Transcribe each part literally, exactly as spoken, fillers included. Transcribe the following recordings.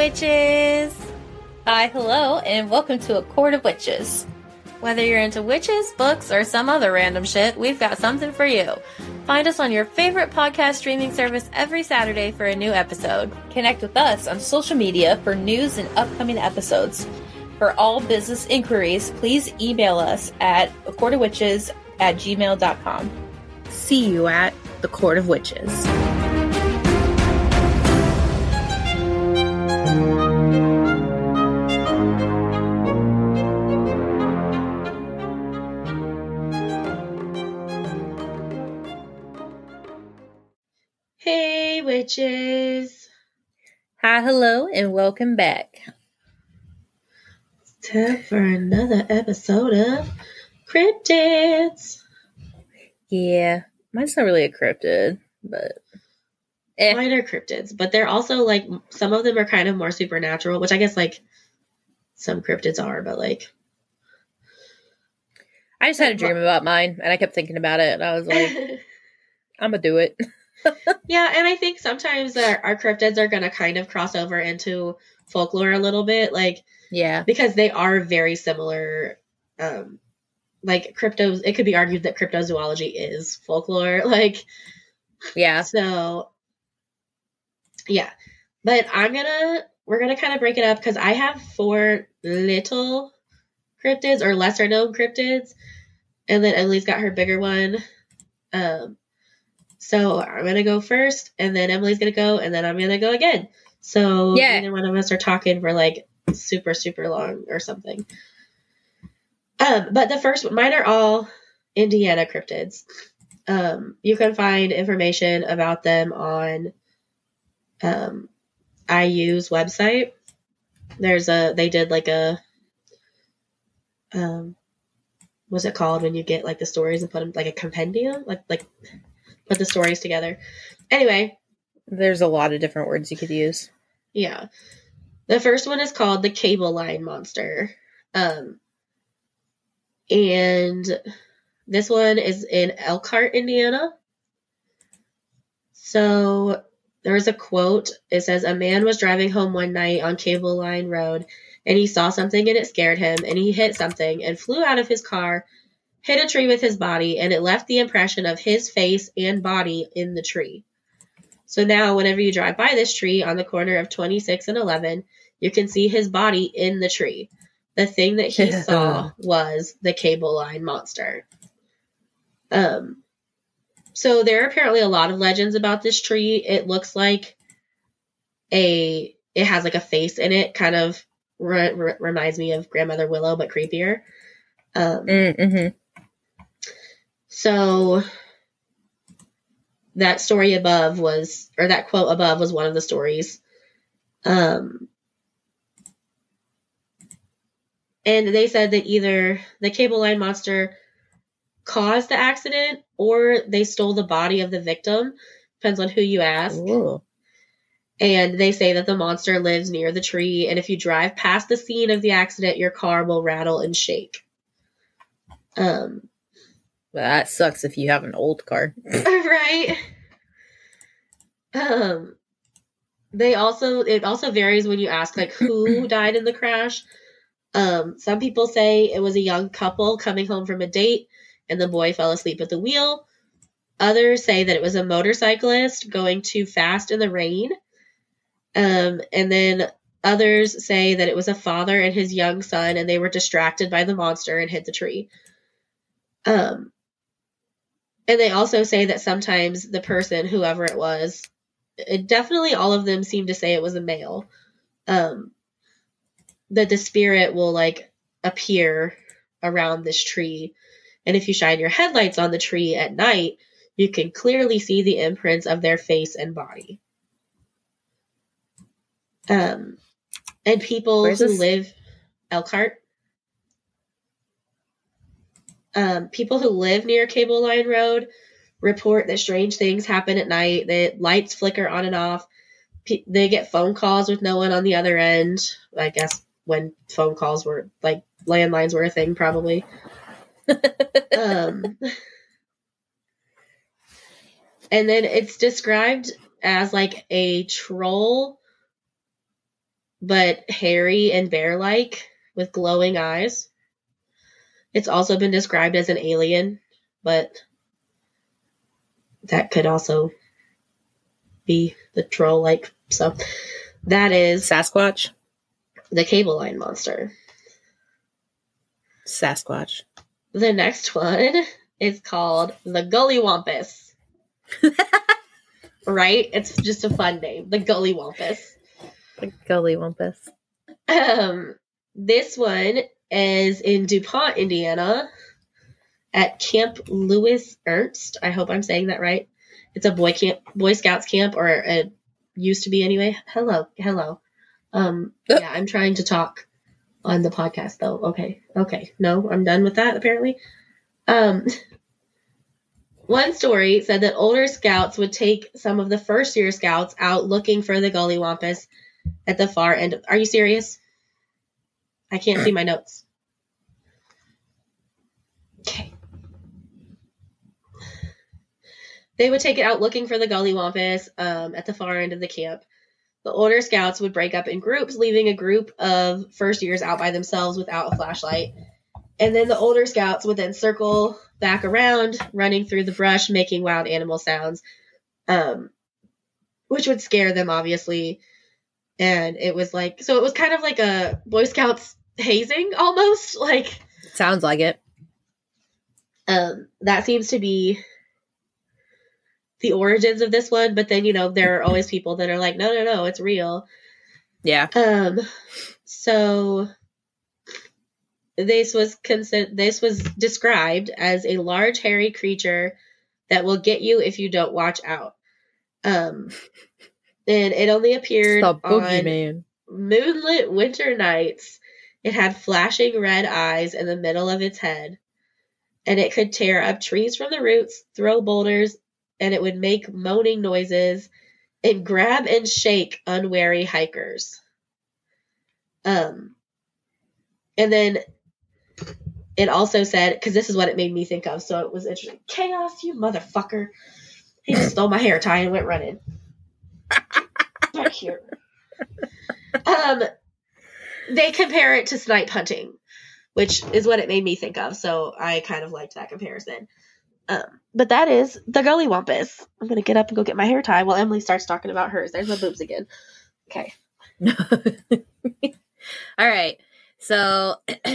witches! Hi, hello, and welcome to A Court of Witches. Whether you're into witches, books, or some other random shit, we've got something for you. Find us on your favorite podcast streaming service every Saturday for a new episode. Connect with us on social media for news and upcoming episodes. For all business inquiries, please email us at a court of witches at gmail dot com. See you at The Court of Witches. Hey, witches. Hi, hello, and welcome back. It's time for another episode of Cryptids. Yeah, mine's not really a cryptid, but... Eh. Mine are cryptids, but they're also, like, some of them are kind of more supernatural, which I guess, like, some cryptids are, but, like... I just had a dream about mine, and I kept thinking about it, and I was like, I'm gonna do it. Yeah, and I think sometimes our, our cryptids are going to kind of cross over into folklore a little bit, like, yeah, because they are very similar. Um, like cryptos, it could be argued that cryptozoology is folklore, like, yeah. So, yeah, but I'm gonna we're gonna kind of break it up because I have four little cryptids or lesser known cryptids, and then Emily's got her bigger one. Um. So I'm going to go first, and then Emily's going to go, and then I'm going to go again. So yeah. Neither one of us are talking for, like, super, super long or something. Um, but the first, mine are all Indiana cryptids. Um, you can find information about them on um, I U's website. There's a, they did, like, a, um, what's it called when you get, like, the stories and put them, like, a compendium? Like, like... Put the stories together. Anyway. There's a lot of different words you could use. Yeah. The first one is called the Cable Line Monster. Um, and this one is in Elkhart, Indiana. So there's a quote. It says, a man was driving home one night on Cable Line Road, and he saw something and it scared him, and he hit something and flew out of his car, hit a tree with his body, and it left the impression of his face and body in the tree. So now whenever you drive by this tree on the corner of twenty-six and eleven, you can see his body in the tree. The thing that he saw was the Cable Line Monster. Um, so there are apparently a lot of legends about this tree. It looks like a, it has like a face in it, kind of re- re- reminds me of Grandmother Willow, but creepier. Um, mm-hmm. So that story above was, or that quote above was one of the stories. Um, and they said that either the Cable Line Monster caused the accident or they stole the body of the victim. Depends on who you ask. Ooh. And they say that the monster lives near the tree, and if you drive past the scene of the accident, your car will rattle and shake. Um, Well, that sucks if you have an old car. Right. Um, they also, it also varies when you ask, like, who died in the crash. Um, some people say it was a young couple coming home from a date, and the boy fell asleep at the wheel. Others say that it was a motorcyclist going too fast in the rain. Um, and then others say that it was a father and his young son, and they were distracted by the monster and hit the tree. Um, and they also say that sometimes the person, whoever it was, it definitely all of them seem to say it was a male, um, that the spirit will, like, appear around this tree. And if you shine your headlights on the tree at night, you can clearly see the imprints of their face and body. Um, and people Where's who this? live Elkhart, um, people who live near Cable Line Road report that strange things happen at night, that lights flicker on and off. P- they get phone calls with no one on the other end. I guess when phone calls were, like, landlines were a thing, probably. um, and then it's described as, like, a troll but hairy and bear-like with glowing eyes. It's also been described as an alien, but that could also be the troll-like. So that is Sasquatch. The Cable Line Monster. Sasquatch. The next one is called the Gullywampus. Right? It's just a fun name. The Gullywampus. The Gullywampus. Um, this one is in DuPont, Indiana, at Camp Lewis Ernst. I hope I'm saying that right. It's a boy camp, Boy Scouts camp, or it used to be anyway. Hello, hello. Um, yeah, I'm trying to talk on the podcast though. Okay, okay. No, I'm done with that apparently. Um, one story said that older scouts would take some of the first year scouts out looking for the Gullywampus at the far end. Of, are you serious? I can't see my notes. Okay. They would take it out looking for the Gullywampus um, at the far end of the camp. The older scouts would break up in groups, leaving a group of first years out by themselves without a flashlight. And then the older scouts would then circle back around, running through the brush, making wild animal sounds, um, which would scare them, obviously. And it was like, so it was kind of like a Boy Scouts hazing almost. Like, sounds like it. Um, that seems to be the origins of this one. But then, you know, there are always people that are like, no, no, no, it's real. Yeah. Um, so this was consi- this was described as a large hairy creature that will get you if you don't watch out. Um, and it only appeared it's the on man. moonlit winter nights. It had flashing red eyes in the middle of its head, and it could tear up trees from the roots, throw boulders, and it would make moaning noises and grab and shake unwary hikers. Um, and then it also said, because this is what it made me think of, so it was interesting. Chaos, you motherfucker. He just stole my hair tie and went running. Back here. Um, they compare it to snipe hunting, which is what it made me think of, so I kind of liked that comparison. Um, but that is the Gullywampus. I'm going to get up and go get my hair tie while Emily starts talking about hers. There's my boobs again. Okay. All right. So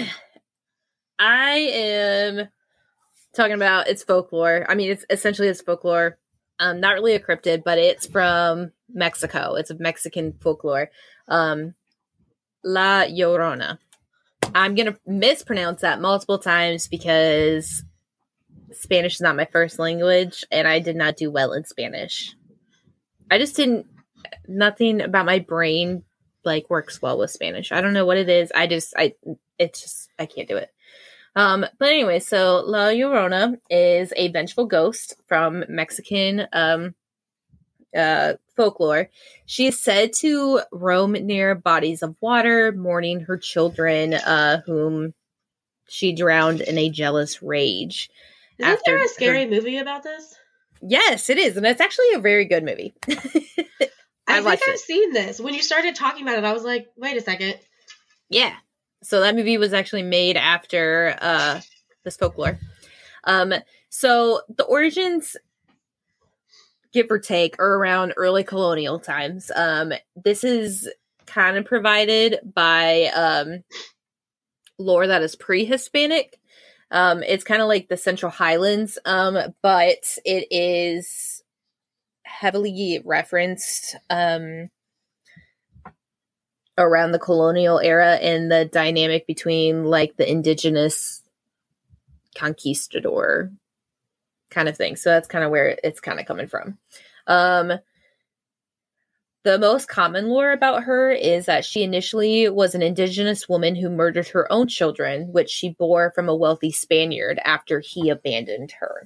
I am talking about its folklore. I mean, it's essentially it's folklore. Um, not really a cryptid, but it's from Mexico. It's a Mexican folklore. Um, La Llorona. I'm going to mispronounce that multiple times because Spanish is not my first language, and I did not do well in Spanish. I just didn't, nothing about my brain, like, works well with Spanish. I don't know what it is. I just, I, it's just, I can't do it. Um, but anyway, so La Llorona is a vengeful ghost from Mexican, um, uh, folklore. She is said to roam near bodies of water, mourning her children, uh, whom she drowned in a jealous rage. Isn't there a scary her... movie about this? Yes, it is. And it's actually a very good movie. I, I think I've it. seen this. When you started talking about it, I was like, wait a second. Yeah. So that movie was actually made after uh, this folklore. Um, so the origins, give or take, are around early colonial times. Um, this is kind of provided by um, lore that is pre-Hispanic. Um, it's kind of like the Central Highlands, um, but it is heavily referenced um, around the colonial era and the dynamic between like the indigenous conquistador kind of thing. So that's kind of where it's kind of coming from. Um, the most common lore about her is that she initially was an indigenous woman who murdered her own children, which she bore from a wealthy Spaniard after he abandoned her.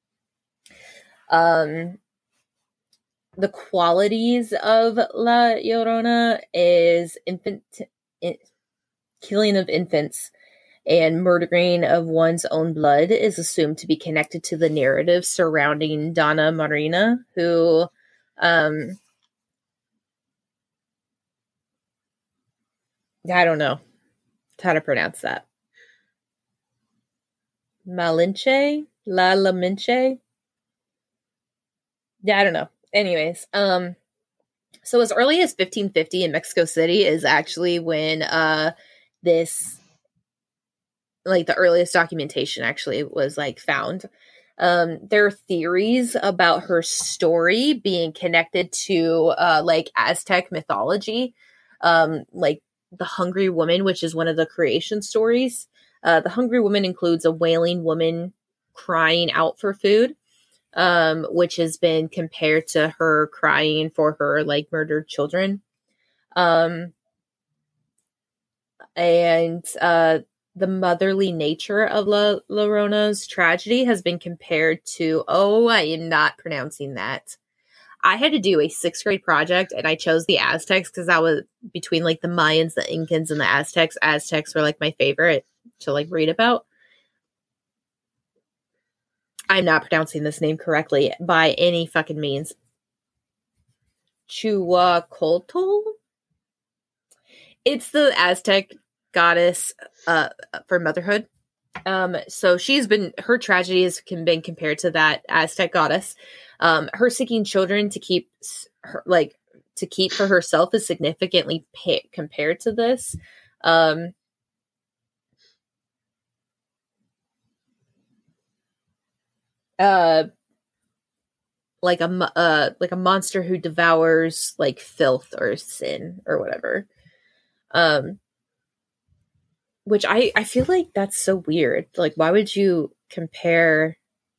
Um, the qualities of La Llorona is infant, in, killing of infants and murdering of one's own blood is assumed to be connected to the narrative surrounding Donna Marina, who, um, I don't know how to pronounce that. Malinche? La La Minche? Yeah, I don't know. Anyways, um, so as early as fifteen fifty in Mexico City is actually when uh this, like the earliest documentation actually was like found. Um, there are theories about her story being connected to uh like Aztec mythology, um, like the Hungry Woman, which is one of the creation stories. Uh, the Hungry Woman includes a wailing woman crying out for food, um, which has been compared to her crying for her like murdered children. Um, and uh, the motherly nature of La Llorona's tragedy has been compared to, oh, I am not pronouncing that. I had to do a sixth grade project and I chose the Aztecs because I was between like the Mayans, the Incans, and the Aztecs. Aztecs were like my favorite to like read about. I'm not pronouncing this name correctly by any fucking means. Chuacoltl? It's the Aztec goddess uh, for motherhood. Um, so she's been, her tragedy has been compared to that Aztec goddess. Um, her seeking children to keep her, like, to keep for herself is significantly pay- compared to this. Um, uh, like a uh, like a monster who devours like filth or sin or whatever. Um, which I I feel like that's so weird. Like, why would you compare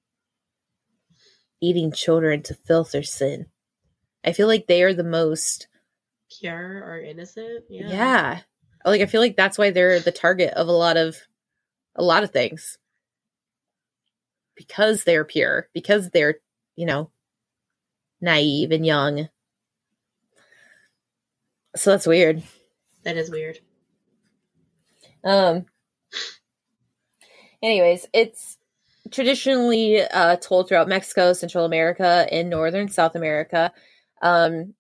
eating children to filth or sin? I feel like they are the most pure or innocent. Yeah. Yeah. Like, I feel like that's why they're the target of a lot of a lot of things. Because they're pure, because they're, you know, naive and young. So that's weird. That is weird. Um anyways, it's traditionally uh told throughout Mexico, Central America, and northern South America. Um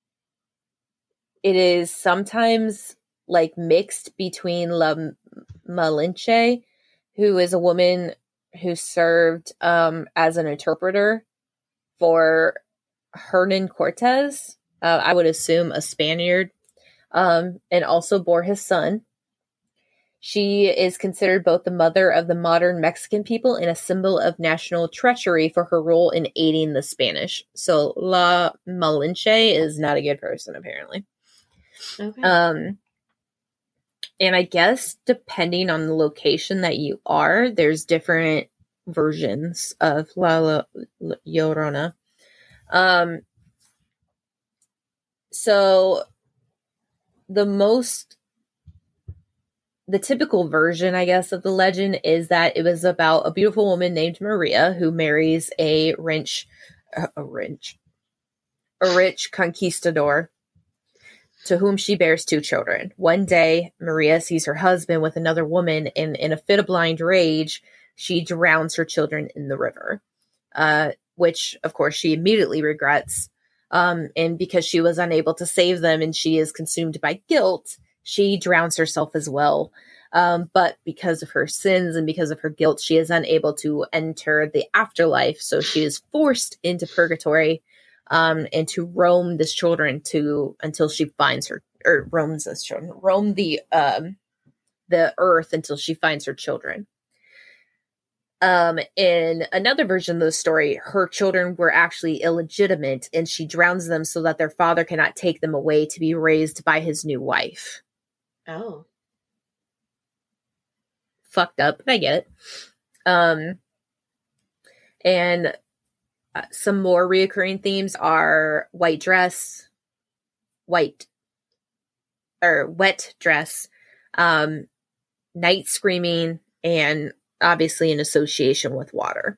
it is sometimes like mixed between La Malinche, who is a woman who served um, as an interpreter for Hernan Cortez, uh, I would assume a Spaniard, um, and also bore his son. She is considered both the mother of the modern Mexican people and a symbol of national treachery for her role in aiding the Spanish. So La Malinche is not a good person, apparently. Okay. Um, and I guess depending on the location that you are, there's different versions of La, La, La Llorona. Um, so the most, the typical version, I guess, of the legend is that it was about a beautiful woman named Maria who marries a rich, a rich, a rich conquistador to whom she bears two children. One day, Maria sees her husband with another woman, and in a fit of blind rage, she drowns her children in the river, uh, which, of course, she immediately regrets. Um, and because she was unable to save them and she is consumed by guilt, she drowns herself as well. Um, but because of her sins and because of her guilt, she is unable to enter the afterlife. So she is forced into purgatory, um, and to roam this children to until she finds her, or roams this children, roam the um, the earth until she finds her children. Um, in another version of the story, her children were actually illegitimate, and she drowns them so that their father cannot take them away to be raised by his new wife. Oh. Fucked up, but I get it. Um, and uh, some more reoccurring themes are white dress, white, or wet dress, um, night screaming, and obviously in association with water.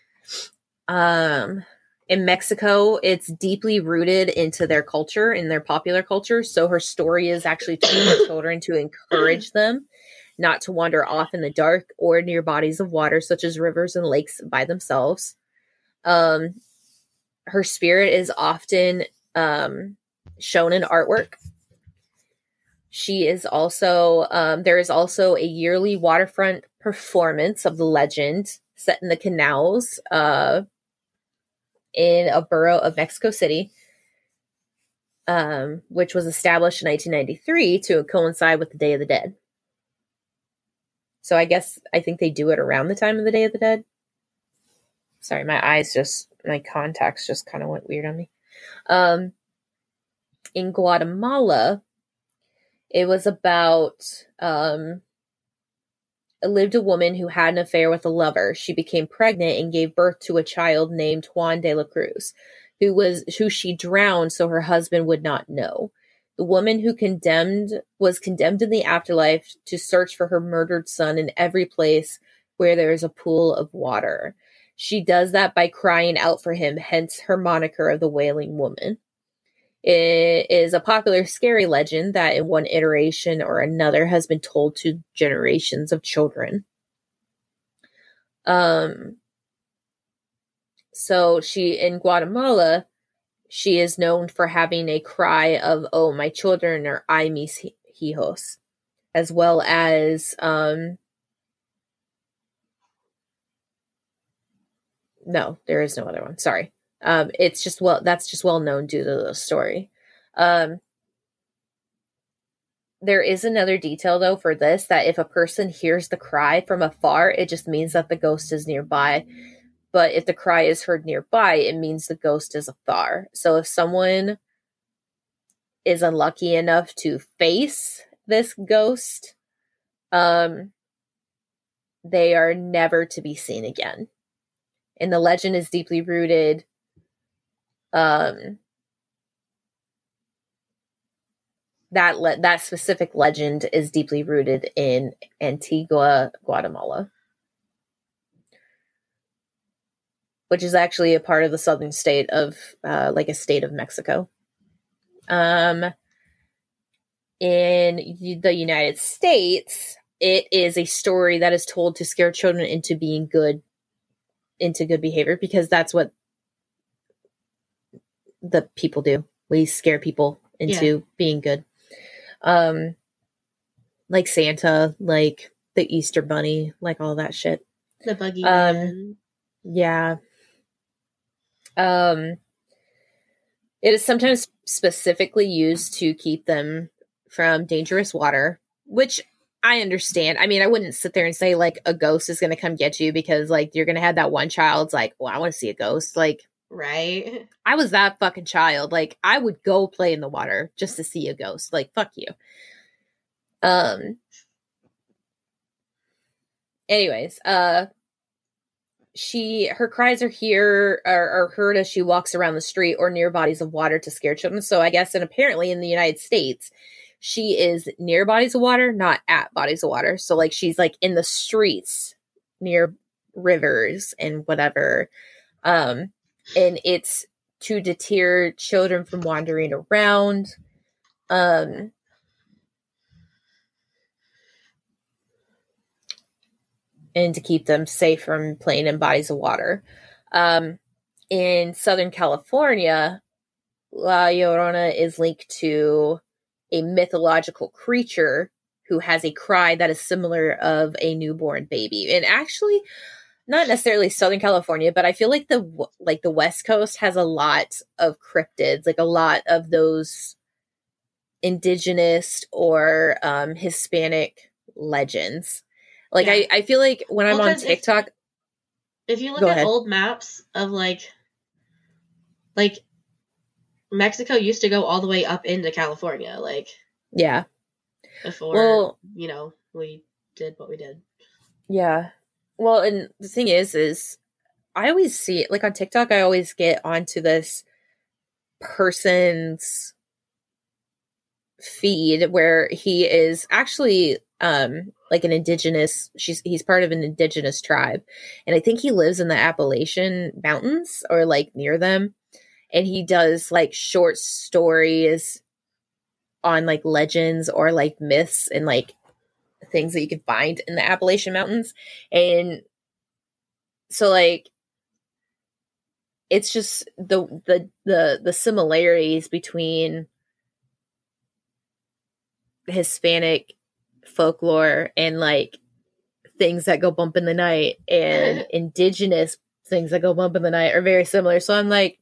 Um, in Mexico, it's deeply rooted into their culture, in their popular culture. So her story is actually to her children to encourage them not to wander off in the dark or near bodies of water, such as rivers and lakes, by themselves. Um, her spirit is often um, shown in artwork. She is also, um, there is also a yearly waterfront performance of the legend set in the canals uh, in a borough of Mexico City, um, which was established in nineteen ninety-three to coincide with the Day of the Dead. So I guess, I think they do it around the time of the Day of the Dead. Sorry, my eyes just, my contacts just kind of went weird on me. Um, in Guatemala, it was about, um, lived a woman who had an affair with a lover. She became pregnant and gave birth to a child named Juan de la Cruz, who was, who she drowned so her husband would not know. The woman who condemned was condemned in the afterlife to search for her murdered son in every place where there is a pool of water. She does that by crying out for him, hence her moniker of the Wailing Woman. It is a popular scary legend that in one iteration or another has been told to generations of children. Um, so she, in Guatemala, she is known for having a cry of, "Oh, my children," or "Ay, mis hijos," as well as, um, no, there is no other one. Sorry. Um, it's just, well, that's just well known due to the story. Um, there is another detail though for this, that if a person hears the cry from afar, it just means that the ghost is nearby. But if the cry is heard nearby, it means the ghost is afar. So if someone is unlucky enough to face this ghost, um, they are never to be seen again. And the legend is deeply rooted, um, that le- that specific legend is deeply rooted in Antigua, Guatemala, which is actually a part of the southern state of, uh, like a state of Mexico. Um, in the United States, it is a story that is told to scare children into being good, into good behavior, because that's what the people do. We scare people into yeah. being good. Um, like Santa, like the Easter Bunny, like all that shit. The Buggy um, Man. Yeah. Um, it is sometimes specifically used to keep them from dangerous water, which I understand. I mean, I wouldn't sit there and say like a ghost is going to come get you because like you're going to have that one child's like, well, I want to see a ghost. Like, right. I was that fucking child. Like, I would go play in the water just to see a ghost. Like, fuck you. Um, anyways, uh, she, her cries are here, are, are heard as she walks around the street or near bodies of water to scare children. So I guess, and apparently in the United States, she is near bodies of water, not at bodies of water. So like, she's like in the streets near rivers and whatever. Um, and it's to deter children from wandering around. Um, and to keep them safe from playing in bodies of water. Um, in Southern California, La Llorona is linked to a mythological creature who has a cry that is similar of a newborn baby. And actually, not necessarily Southern California, but I feel like the like the West Coast has a lot of cryptids, like a lot of those indigenous or um, Hispanic legends. Like, yeah. I, I feel like when I'm well, on TikTok... If, if you look at ahead. old maps of, like... Like, Mexico used to go all the way up into California, like... Yeah. Before, well, you know, we did what we did. Yeah. Well, and the thing is, is... I always see it, like, on TikTok, I always get onto this person's feed where he is actually... um like an indigenous, she's he's part of an indigenous tribe. And I think he lives in the Appalachian Mountains or like near them. And he does like short stories on like legends or like myths and like things that you can find in the Appalachian Mountains. And so like, it's just the, the, the, the similarities between Hispanic folklore and like things that go bump in the night and indigenous things that go bump in the night are very similar. So I'm like,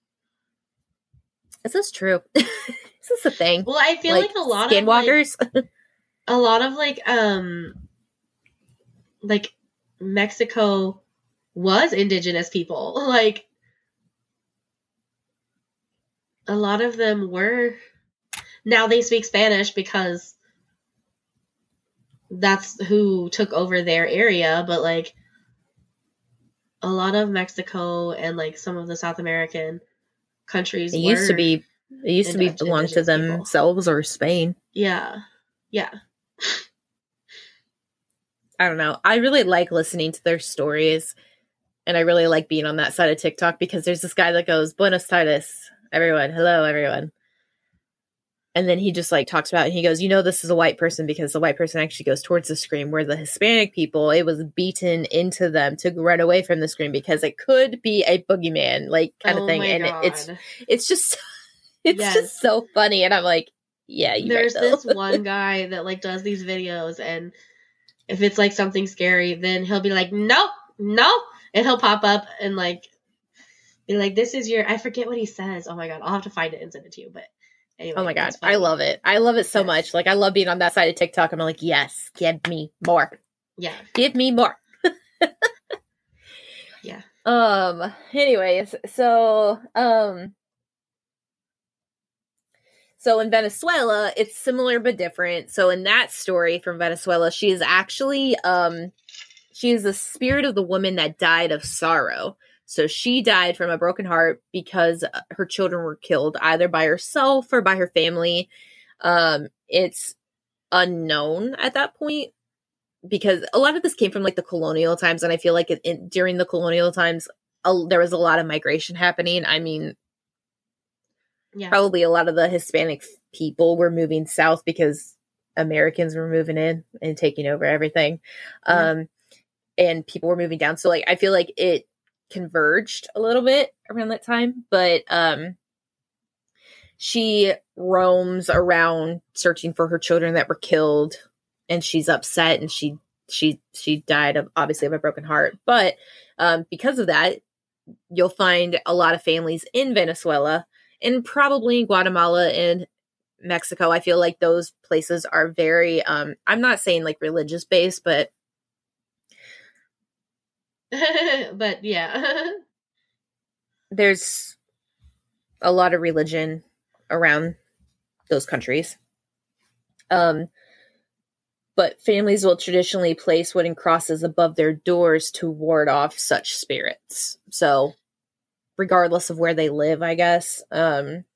is this true? Is this a thing? Well, I feel like, like a lot skinwalkers? of like, a lot of like um like Mexico was indigenous people. Like a lot of them were. Now they speak Spanish because that's who took over their area, but like a lot of Mexico and like some of the South American countries it used to be it used to be belong to themselves people. Or Spain. Yeah. Yeah. I don't know. I really like listening to their stories, and I really like being on that side of TikTok because there's this guy that goes, Buenos Aires, everyone. Hello, everyone. And then he just like talks about it, and he goes, you know, this is a white person because the white person actually goes towards the screen, where the Hispanic people, it was beaten into them to run away from the screen because it could be a boogeyman, like kind oh of thing. And it, it's, it's just, it's yes. just so funny. And I'm like, yeah, you there's right, this one guy that like does these videos, and if it's like something scary, then he'll be like, nope, nope. And he'll pop up and like, be like, this is your, I forget what he says. Oh my God. I'll have to find it and send it to you. But anyway. Oh my God. I love it. I love it so yes. much. Like I love being on that side of TikTok. I'm like, yes, give me more. Yeah. Give me more. yeah. Um, anyways, so, um, So in Venezuela, it's similar but different. So in that story from Venezuela, she is actually, um, she is the spirit of the woman that died of sorrow. So she died from a broken heart because her children were killed either by herself or by her family. Um, it's unknown at that point because a lot of this came from like the colonial times. And I feel like it, it, during the colonial times, uh, there was a lot of migration happening. I mean, yeah. Probably a lot of the Hispanic people were moving south because Americans were moving in and taking over everything. Yeah. Um, and people were moving down. So like, I feel like it converged a little bit around that time, but, um, she roams around searching for her children that were killed, and she's upset, and she, she, she died of obviously of a broken heart. But, um, because of that, you'll find a lot of families in Venezuela and probably in Guatemala and Mexico. I feel like those places are very, um, I'm not saying like religious based, but. but yeah. There's a lot of religion around those countries. Um, but families will traditionally place wooden crosses above their doors to ward off such spirits. So, regardless of where they live, I guess, um,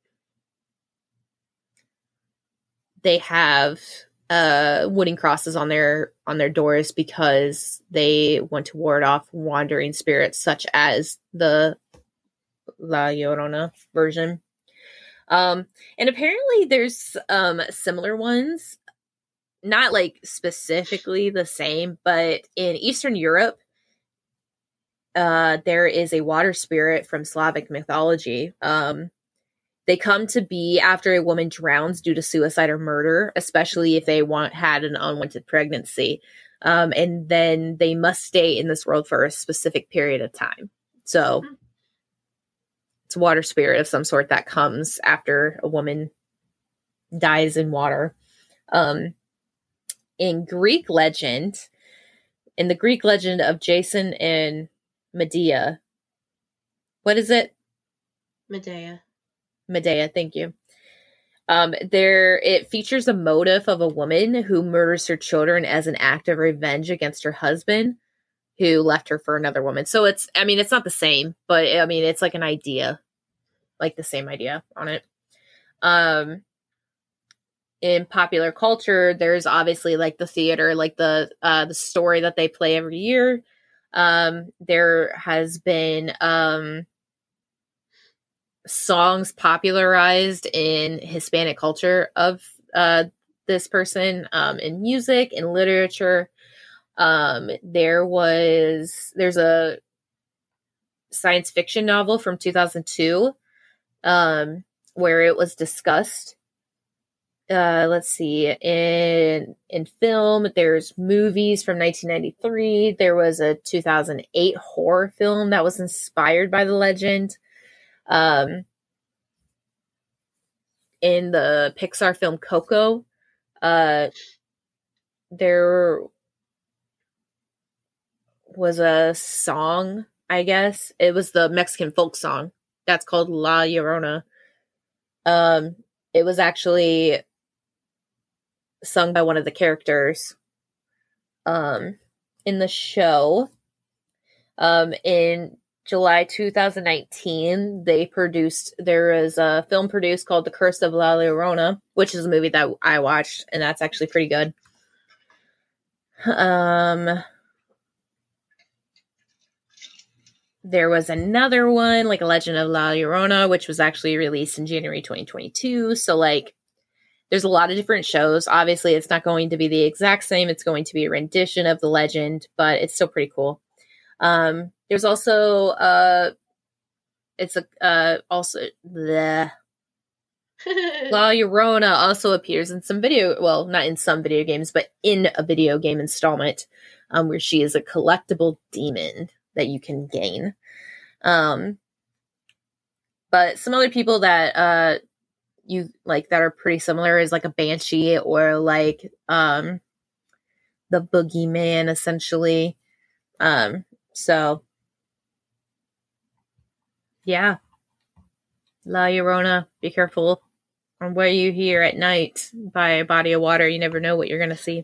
they have uh, wooden crosses on their on their doors because they want to ward off wandering spirits, such as the La Llorona version. Um, and apparently, there's um, similar ones, not like specifically the same, but in Eastern Europe. Uh, there is a water spirit from Slavic mythology. Um, they come to be after a woman drowns due to suicide or murder, especially if they want had an unwanted pregnancy. Um, and then they must stay in this world for a specific period of time. So mm-hmm. It's a water spirit of some sort that comes after a woman dies in water. Um, in Greek legend, in the Greek legend of Jason and Medea. What is it? Medea. Medea, thank you. Um, there, it features a motif of a woman who murders her children as an act of revenge against her husband, who left her for another woman. So it's, I mean, it's not the same, but I mean, it's like an idea, like the same idea on it. Um, in popular culture, there's obviously like the theater, like the uh, the story that they play every year. Um, there has been um, songs popularized in Hispanic culture of uh, this person, um, in music, in literature. Um, there was, there's a science fiction novel from two thousand two, um, where it was discussed uh, let's see, in in film, there's movies from nineteen ninety-three. There was a two thousand eight horror film that was inspired by the legend. Um, in the Pixar film Coco, uh, there was a song, I guess. It was the Mexican folk song that's called La Llorona. Um, it was actually sung by one of the characters um, in the show. Um, in July two thousand nineteen, they produced, there is a film produced called The Curse of La Llorona, which is a movie that I watched, and that's actually pretty good. Um, there was another one, like A Legend of La Llorona, which was actually released in January twenty twenty-two. So, like, there's a lot of different shows. Obviously, it's not going to be the exact same. It's going to be a rendition of the legend, but it's still pretty cool. Um, there's also, uh, it's a, uh, also, the La Llorona also appears in some video, well, not in some video games, but in a video game installment, um, where she is a collectible demon that you can gain. Um, but some other people that, uh, you like that are pretty similar is like a banshee or like, um, the boogeyman essentially. Um, so yeah, La Llorona, be careful on where you hear at night by a body of water. You never know what you're going to see.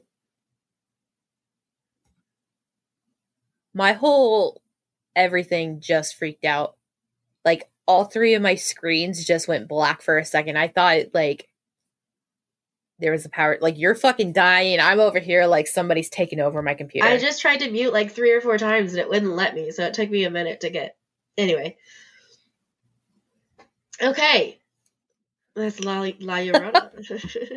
My whole everything just freaked out. Like, all three of my screens just went black for a second. I thought, like, there was a power, like, you're fucking dying. I'm over here like somebody's taking over my computer. I just tried to mute like three or four times and it wouldn't let me, so it took me a minute to get. Anyway. Okay. That's La, La Llorona.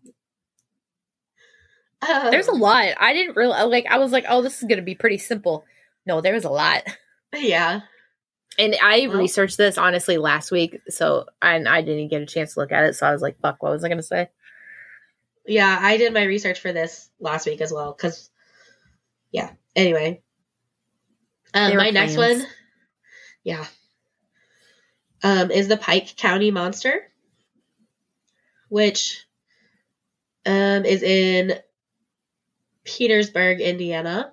um, There's a lot. I didn't really, like, I was like, oh, this is going to be pretty simple. No, there was a lot. Yeah. And I well, researched this, honestly, last week, so and I didn't get a chance to look at it, so I was like, fuck, what was I going to say? Yeah, I did my research for this last week as well, because, yeah. Anyway. Um, my next one, yeah, um, is the Pike County Monster, which um, is in Petersburg, Indiana.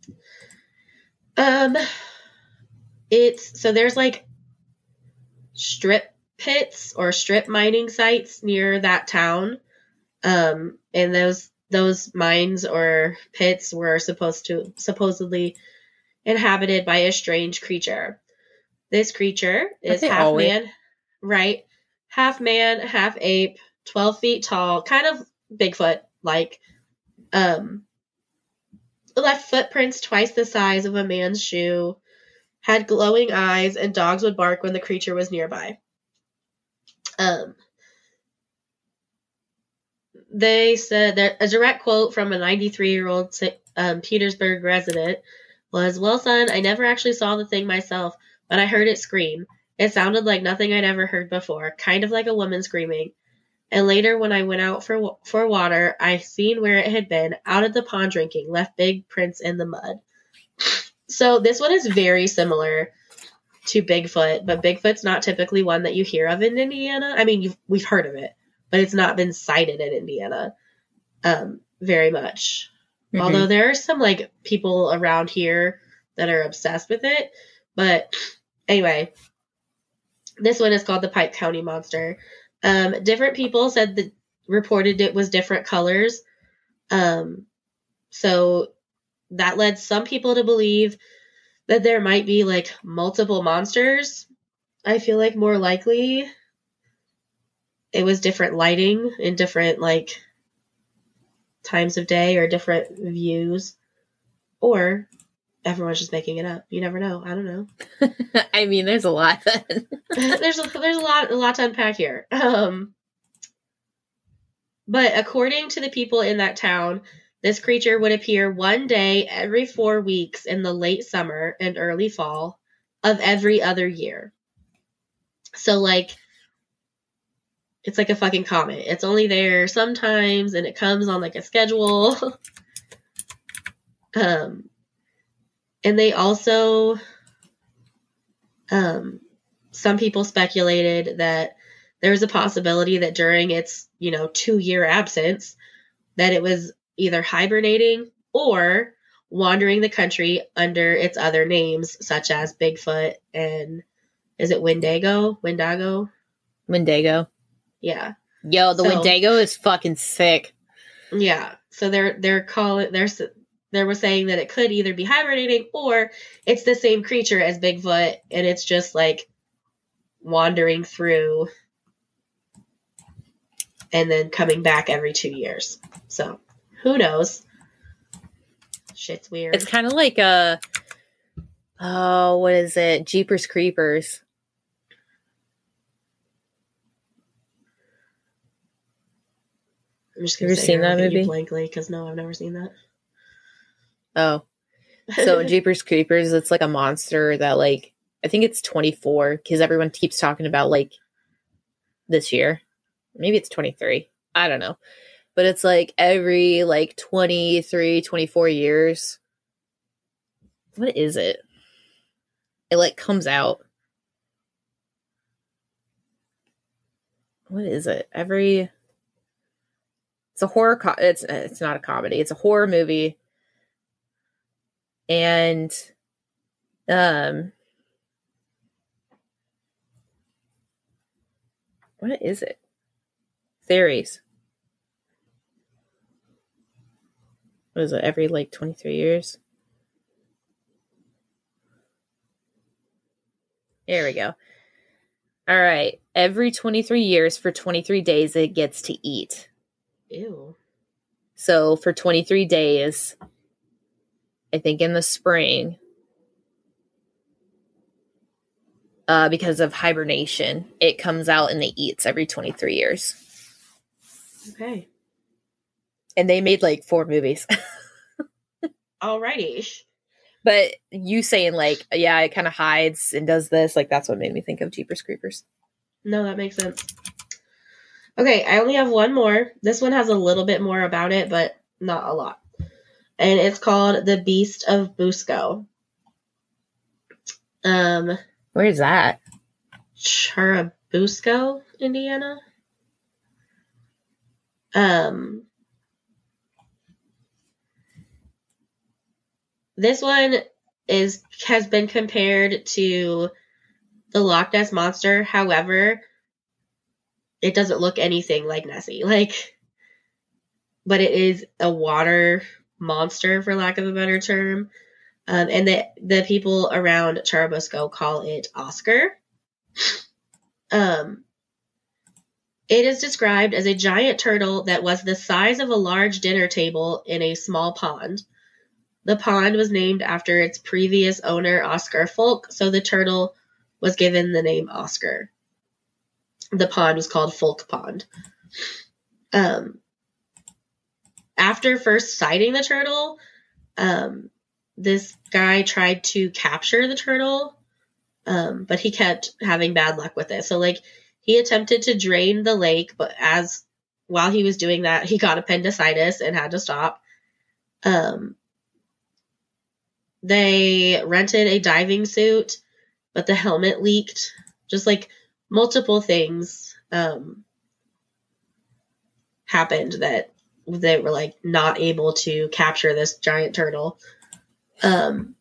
Um, it's, so there's like strip pits or strip mining sites near that town. Um, and those, those mines or pits were supposed to, supposedly inhabited by a strange creature. This creature is half always- man, right? Half man, half ape, twelve feet tall, kind of Bigfoot like. Um, left footprints twice the size of a man's shoe, had glowing eyes, and dogs would bark when the creature was nearby. Um, they said that a direct quote from a ninety-three-year-old um, Petersburg resident was, "Well, son, I never actually saw the thing myself, but I heard it scream. It sounded like nothing I'd ever heard before, kind of like a woman screaming. And later, when I went out for for water, I seen where it had been, out at the pond drinking, left big prints in the mud." So this one is very similar to Bigfoot, but Bigfoot's not typically one that you hear of in Indiana. I mean, you've, we've heard of it, but it's not been cited in Indiana um, very much. Mm-hmm. Although there are some like people around here that are obsessed with it. But anyway, this one is called the Pike County Monster. Um, different people said that reported it was different colors. Um, so that led some people to believe that there might be like multiple monsters. I feel like more likely it was different lighting in different like times of day or different views, or everyone's just making it up. You never know. I don't know. I mean, there's a lot. there's a, there's a lot a lot to unpack here. Um, but according to the people in that town, this creature would appear one day every four weeks in the late summer and early fall of every other year. So, like, It's like a fucking comet. It's only there sometimes, and it comes on like a schedule. um, and they also, um, some people speculated that there was a possibility that during its, you know, two year absence, that it was either hibernating or wandering the country under its other names, such as Bigfoot and is it Wendigo? Wendigo? Wendigo. Yeah. Yo, the So- Wendigo is fucking sick. Yeah. So they're they're calling they're s- they were saying that it could either be hibernating or it's the same creature as Bigfoot and it's just like wandering through and then coming back every two years. So who knows? Shit's weird. It's kind of like a, oh, what is it? Jeepers Creepers. I'm just You gonna ever say seen no, that look at you movie? blankly because no, I've never seen that. Oh, so in Jeepers Creepers, it's like a monster that like, I think it's twenty-four because everyone keeps talking about like this year. Maybe it's twenty-three. I don't know. But it's like every like twenty-three, twenty-four years. What is it? It like comes out. What is it? Every It's a horror co- it's it's not a comedy. It's a horror movie. And um what is it? Theories. What is it? Every like twenty-three years? There we go. All right. Every twenty-three years for twenty-three days, it gets to eat. Ew. So for twenty-three days, I think in the spring, uh, because of hibernation, it comes out and it eats every twenty-three years. Okay. And they made like four movies. Alrighty. But you saying like, yeah, it kind of hides and does this, like that's what made me think of Jeepers Creepers. No, that makes sense. Okay, I only have one more. This one has a little bit more about it, but not a lot. And it's called The Beast of Busco. Um, Where's that? Churubusco, Indiana. Um, this one is has been compared to the Loch Ness Monster. However, it doesn't look anything like Nessie. Like, but it is a water monster, for lack of a better term. Um, and the the people around Churubusco call it Oscar. Um, it is described as a giant turtle that was the size of a large dinner table in a small pond. The pond was named after its previous owner, Oscar Folk, so the turtle was given the name Oscar. The pond was called Folk Pond. Um, after first sighting the turtle, um, this guy tried to capture the turtle, um, but he kept having bad luck with it. So, like, he attempted to drain the lake, but as while he was doing that, he got appendicitis and had to stop. Um, they rented a diving suit, but the helmet leaked. Just like multiple things um, happened that they were like not able to capture this giant turtle. Um,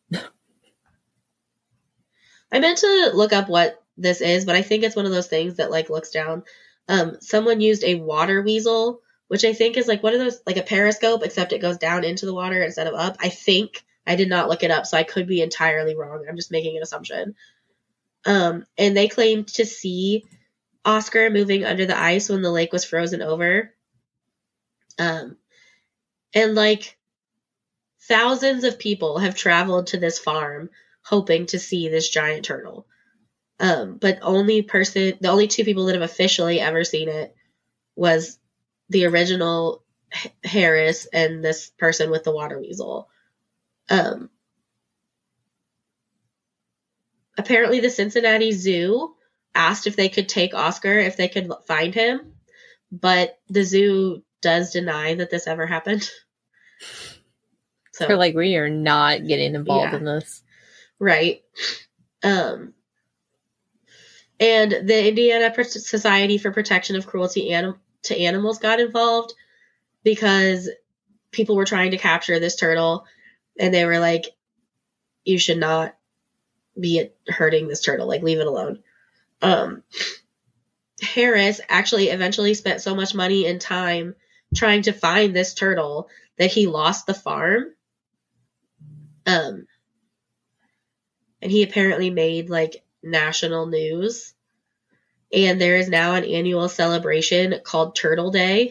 I meant to look up what this is, but I think it's one of those things that like looks down. Um, someone used a water weasel, which I think is like one of those, like a periscope, except it goes down into the water instead of up. I think. I did not look it up, so I could be entirely wrong. I'm just making an assumption. Um, and they claimed to see Oscar moving under the ice when the lake was frozen over. Um, and like thousands of people have traveled to this farm hoping to see this giant turtle. Um, but only person, the only two people that have officially ever seen it was the original H- Harris and this person with the water weasel. Um, apparently the Cincinnati Zoo asked if they could take Oscar if they could find him. but the zoo does deny that this ever happened. So they're like, we are not getting involved yeah. in this. Right. Um, and the Indiana Society for Protection of Cruelty Anim- to Animals got involved because people were trying to capture this turtle, and they were like, you should not be hurting this turtle. Like, leave it alone. Um, Harris actually eventually spent so much money and time trying to find this turtle that he lost the farm. Um, and he apparently made like national news. And there is now an annual celebration called Turtle Day.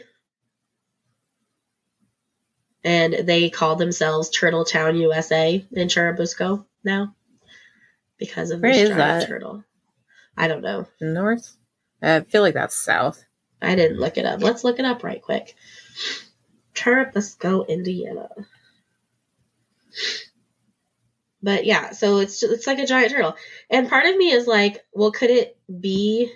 And they call themselves Turtletown, U S A in Churubusco now because of this giant that? turtle. I don't know. North? I feel like that's south. I didn't look it up. Let's look it up right quick. Churubusco, Indiana. But yeah, so it's it's like a giant turtle. And part of me is like, well, could it be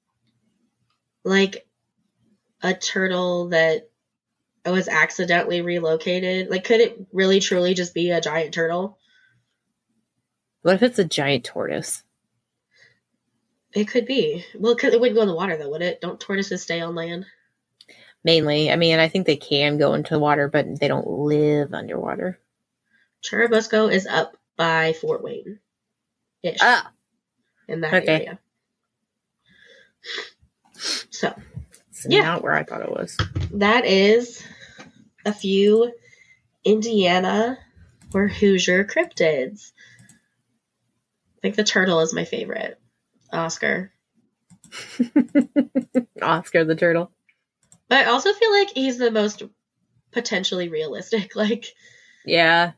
like a turtle that was accidentally relocated? Like, could it really truly just be a giant turtle? What if it's a giant tortoise? It could be. Well, it, could, it wouldn't go in the water, though, would it? Don't tortoises stay on land? Mainly. I mean, I think they can go into the water, but they don't live underwater. Churubusco is up by Fort Wayne. Ish. Ah. In that okay. area. So. It's yeah. not where I thought it was. That is a few Indiana or Hoosier cryptids. I think the turtle is my favorite. Oscar. Oscar the turtle. But I also feel like he's the most potentially realistic. Like, yeah.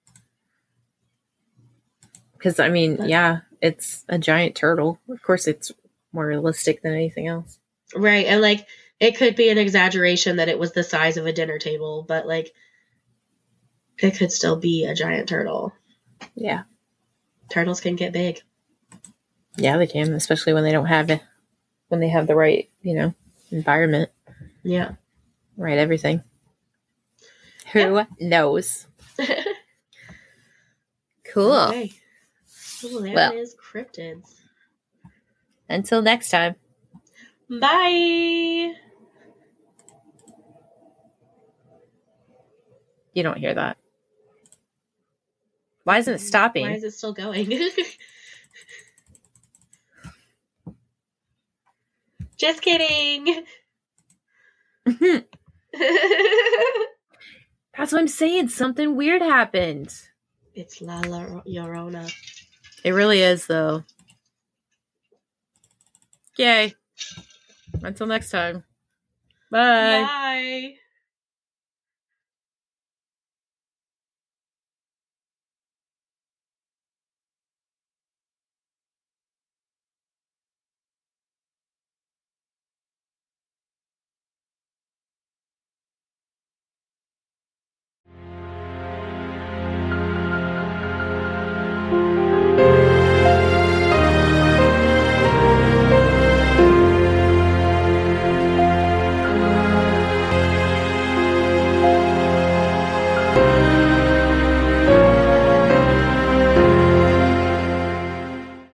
Because, I mean, but, yeah, it's a giant turtle. Of course, it's more realistic than anything else. Right. And, like, it could be an exaggeration that it was the size of a dinner table, but, like, it could still be a giant turtle. Yeah. Turtles can get big. Yeah, they can, especially when they don't have it, when they have the right, you know, environment. Yeah. Right, everything. Who yeah. knows? Cool. Okay. Well, there well, is cryptids. Until next time. Bye. You don't hear that. Why isn't it stopping? Why is it still going? Just kidding. That's what I'm saying. Something weird happened. It's La La Llorona. It really is, though. Yay. Until next time. Bye. Bye.